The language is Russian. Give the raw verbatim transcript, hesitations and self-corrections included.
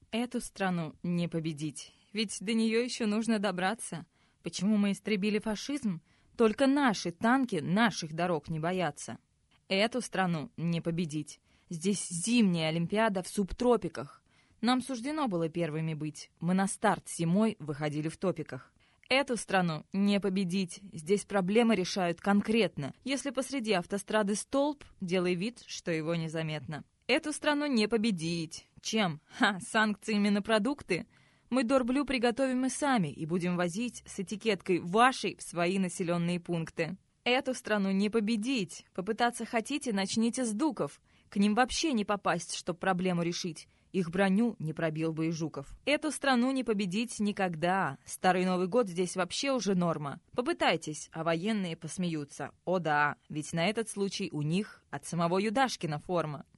Эту страну не победить, ведь до нее еще нужно добраться. Почему мы истребили фашизм? Только наши танки наших дорог не боятся. Эту страну не победить. Здесь зимняя Олимпиада в субтропиках. Нам суждено было первыми быть. Мы на старт зимой выходили в топиках. Эту страну не победить. Здесь проблемы решают конкретно. Если посреди автострады столб, делай вид, что его незаметно. Эту страну не победить. Чем? Ха, санкциями на продукты? Мы дорблю приготовим и сами и будем возить с этикеткой «вашей» в свои населенные пункты. Эту страну не победить. Попытаться хотите, начните с дуков. К ним вообще не попасть, чтоб проблему решить. Их броню не пробил бы и Жуков. Эту страну не победить никогда. Старый Новый год здесь вообще уже норма. Попытайтесь, а военные посмеются. О да, ведь на этот случай у них от самого Юдашкина форма.